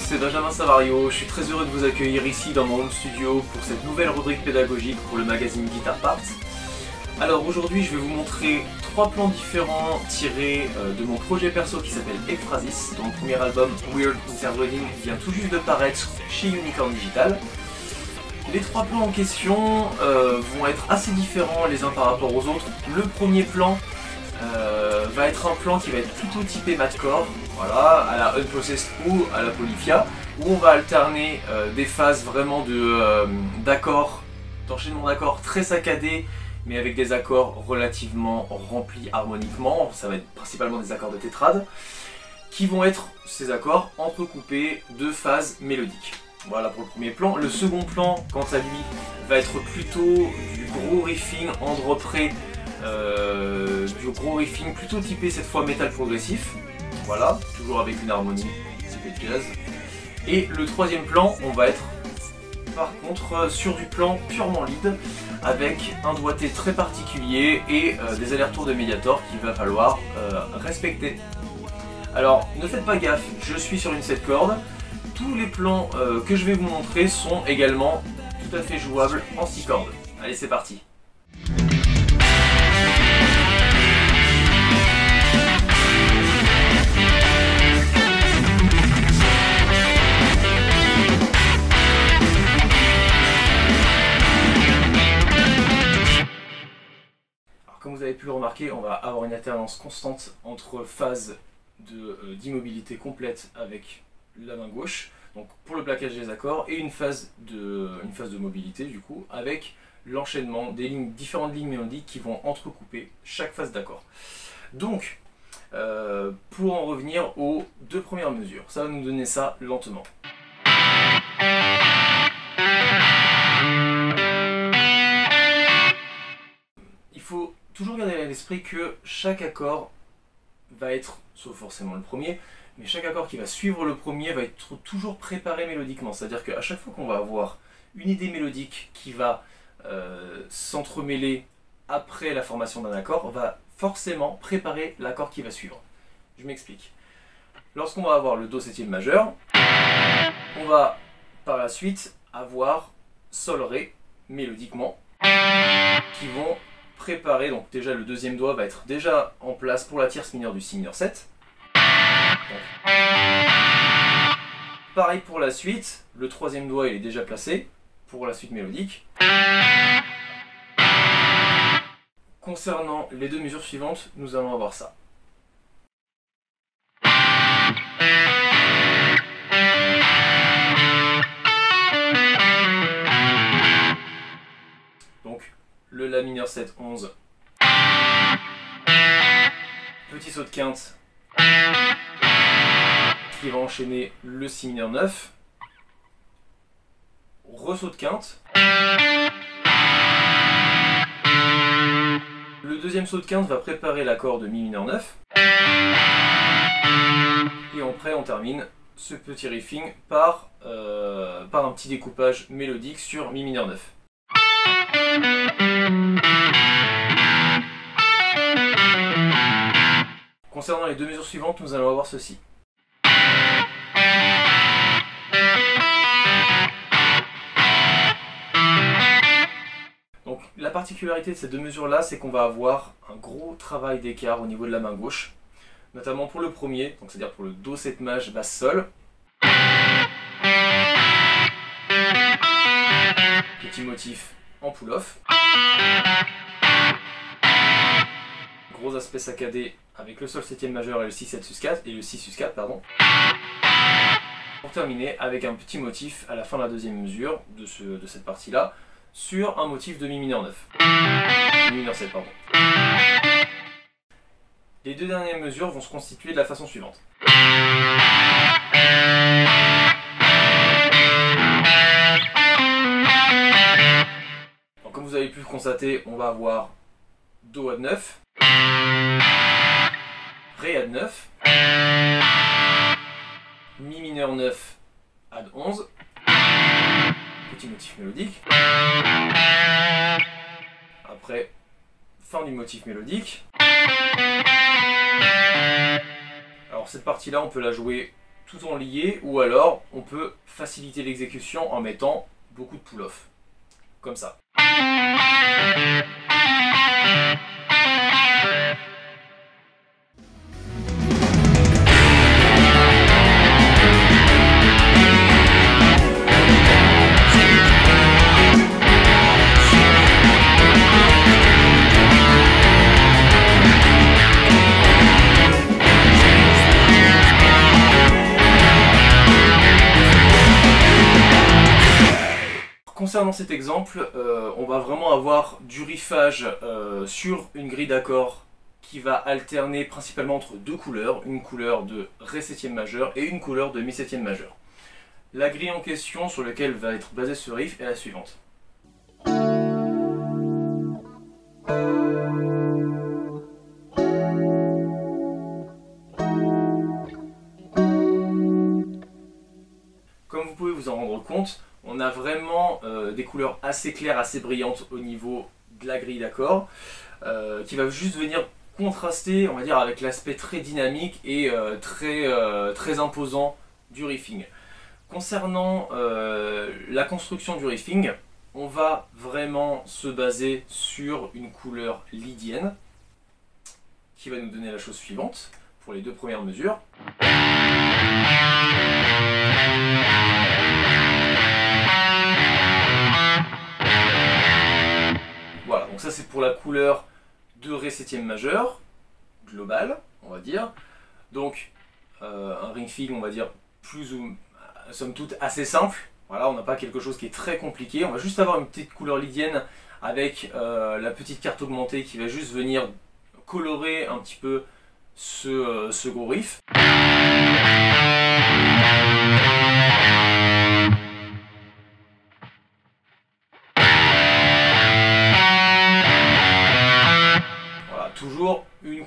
c'est Benjamin Savario, je suis très heureux de vous accueillir ici dans mon home studio pour cette nouvelle rubrique pédagogique pour le magazine Guitar Parts. Alors aujourd'hui je vais vous montrer 3 plans différents tirés de mon projet perso qui s'appelle Ekphrasis, dont le premier album Weird Interwedding vient tout juste de paraître chez Unicorn Digital. Les 3 plans en question vont être assez différents les uns par rapport aux autres. Le premier plan va être un plan qui va être plutôt typé madcore, voilà, à la Unprocessed ou à la Polyphia, où on va alterner des phases vraiment d'accords, d'enchaînement d'accords très saccadés, mais avec des accords relativement remplis harmoniquement. Ça va être principalement des accords de tétrade, qui vont être ces accords entrecoupés de phases mélodiques. Voilà pour le premier plan. Le second plan, quant à lui, va être plutôt du gros riffing en drop ré, du gros riffing plutôt typé cette fois métal progressif. Voilà, toujours avec une harmonie typée jazz. Et le troisième plan, on va être par contre sur du plan purement lead, avec un doigté très particulier et des allers-retours de médiator qu'il va falloir respecter. Alors ne faites pas gaffe, je suis sur une 7 cordes. Tous les plans que je vais vous montrer sont également tout à fait jouables en 6 cordes. Allez, c'est parti! Alors, comme vous avez pu le remarquer, on va avoir une alternance constante entre phases d'immobilité complète avec la main gauche, donc pour le plaquage des accords, et une phase de mobilité du coup, avec l'enchaînement des différentes lignes mélodiques qui vont entrecouper chaque phase d'accord. Donc, pour en revenir aux 2 premières mesures, ça va nous donner ça lentement. Il faut toujours garder à l'esprit que chaque accord va être, sauf forcément le premier, mais chaque accord qui va suivre le premier va être toujours préparé mélodiquement. C'est-à-dire qu'à chaque fois qu'on va avoir une idée mélodique qui va s'entremêler après la formation d'un accord, on va forcément préparer l'accord qui va suivre. Je m'explique. Lorsqu'on va avoir le Do septième majeur, on va par la suite avoir Sol Ré mélodiquement, qui vont préparer, donc déjà le deuxième doigt va être déjà en place pour la tierce mineure du Si mineur 7. Donc, pareil pour la suite, le troisième doigt il est déjà placé pour la suite mélodique. Concernant les 2 mesures suivantes, nous allons avoir ça. Donc le La mineur 7, 11. Petit saut de quinte qui va enchaîner le Si mineur 9. Ressaut de quinte. Le deuxième saut de quinte va préparer l'accord de Mi mineur 9. Et après on termine ce petit riffing par un petit découpage mélodique sur Mi mineur 9. Concernant les 2 mesures suivantes, nous allons avoir ceci. Donc la particularité de ces 2 mesures-là, c'est qu'on va avoir un gros travail d'écart au niveau de la main gauche, notamment pour le premier, donc c'est-à-dire pour le Do 7 maj basse Sol. Petit motif en pull-off. Gros aspect saccadé avec le Sol septième majeur et le Si 7 sus 4 et le Si sus 4 pardon. Pour terminer avec un petit motif à la fin de la deuxième mesure de cette partie-là sur un motif de Mi mineur 9. Mi mineur 7 pardon. Les 2 dernières mesures vont se constituer de la façon suivante. Donc, comme vous avez pu le constater, on va avoir Do add 9, Ré add 9, Mi mineur 9 add 11, petit motif mélodique. Après, fin du motif mélodique. Alors cette partie-là, on peut la jouer tout en lié, ou alors on peut faciliter l'exécution en mettant beaucoup de pull-off, comme ça. Concernant cet exemple, on va vraiment avoir du riffage sur une grille d'accords qui va alterner principalement entre deux couleurs, une couleur de Ré septième majeur et une couleur de Mi septième majeur. La grille en question sur laquelle va être basé ce riff est la suivante. Comme vous pouvez vous en rendre compte, on a vraiment des couleurs assez claires, assez brillantes au niveau de la grille d'accords, qui va juste venir contraster, on va dire, avec l'aspect très dynamique et très imposant du riffing. Concernant la construction du riffing, on va vraiment se baser sur une couleur lydienne, qui va nous donner la chose suivante pour les deux premières mesures. Voilà, donc ça c'est pour la couleur de Ré septième majeur, globale, on va dire. Donc un riffing, on va dire, plus ou somme toute assez simple. Voilà, on n'a pas quelque chose qui est très compliqué. On va juste avoir une petite couleur lydienne avec la petite carte augmentée qui va juste venir colorer un petit peu ce gros riff. Toujours une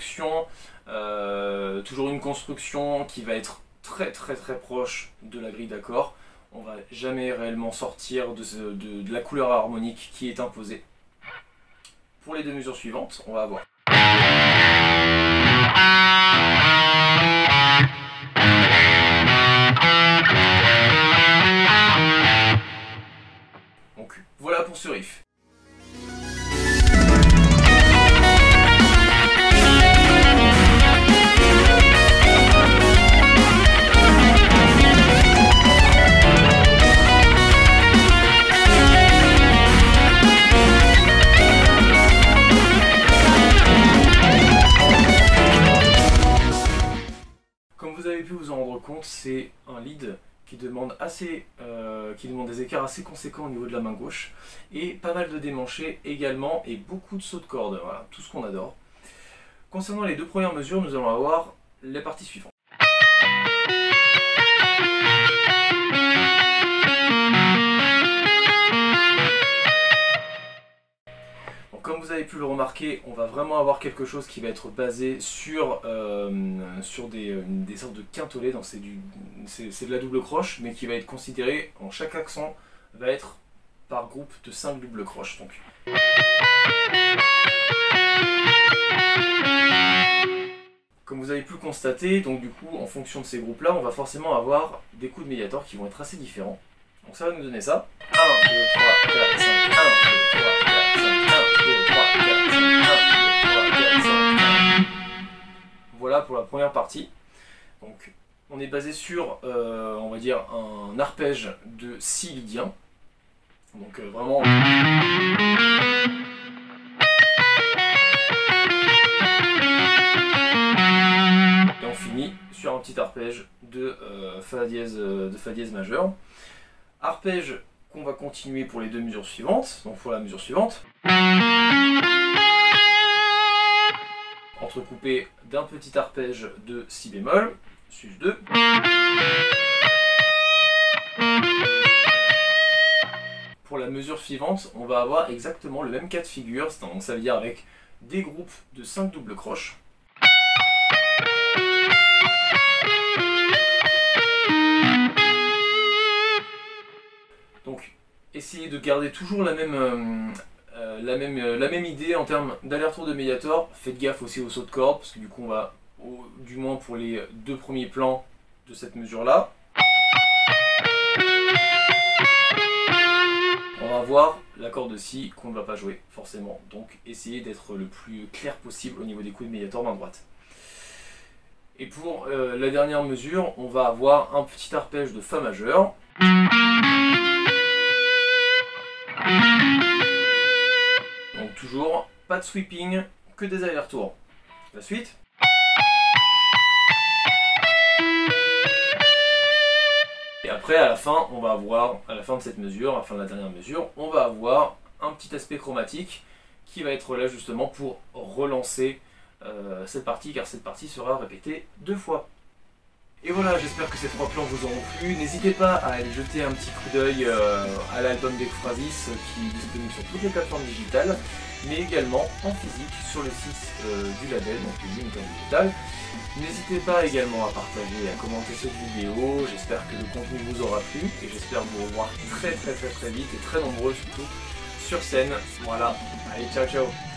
construction qui va être très proche de la grille d'accords. On va jamais réellement sortir de la couleur harmonique qui est imposée. Pour les deux mesures suivantes, on va avoir donc voilà pour ce riff. Vous en rendre compte, c'est un lead qui demande des écarts assez conséquents au niveau de la main gauche et pas mal de démanchés également et beaucoup de sauts de cordes, voilà, tout ce qu'on adore. Concernant les deux premières mesures, nous allons avoir les parties suivantes. Comme vous avez pu le remarquer, on va vraiment avoir quelque chose qui va être basé sur des sortes de quintolets, donc c'est de la double croche, mais qui va être considéré, en chaque accent, va être par groupe de 5 doubles croches. Donc. Comme vous avez pu le constater, donc du coup, en fonction de ces groupes-là, on va forcément avoir des coups de médiator qui vont être assez différents. Donc ça va nous donner ça. 1, 2, 3, 4, 5, 1, 2, 3, 4, 5, 1, 2, 3, 4, 5, 1, 2, 3, 4, 5, 1. Voilà pour la première partie. Donc on est basé sur, on va dire, un arpège de si lydien. Donc vraiment... Et on finit sur un petit arpège de Fa dièse majeur. Arpège qu'on va continuer pour les deux mesures suivantes, donc pour la mesure suivante. Entrecoupé d'un petit arpège de si bémol, sus2. Pour la mesure suivante, on va avoir exactement le même cas de figure, donc ça veut dire avec des groupes de 5 doubles croches. Donc, essayez de garder toujours la même idée en termes d'aller-retour de médiator. Faites gaffe aussi aux sauts de corde, parce que du coup, on va, du moins pour les deux premiers plans, de cette mesure-là, on va avoir l'accord de Si qu'on ne va pas jouer forcément. Donc essayez d'être le plus clair possible au niveau des coups de médiator main droite. Et pour la dernière mesure, on va avoir un petit arpège de Fa majeur. Donc toujours pas de sweeping, que des allers-retours. La suite. Et après, à la fin, on va avoir, à la fin de cette mesure, à la fin de la dernière mesure, on va avoir un petit aspect chromatique qui va être là justement pour relancer cette partie, car cette partie sera répétée 2 fois. Et voilà, j'espère que ces 3 plans vous auront plu. N'hésitez pas à aller jeter un petit coup d'œil à l'album d'Ekphrasis qui est disponible sur toutes les plateformes digitales, mais également en physique sur le site du label, donc le Limited Digital. N'hésitez pas également à partager et à commenter cette vidéo. J'espère que le contenu vous aura plu et j'espère vous revoir très vite et très nombreux surtout sur scène. Voilà, allez ciao ciao.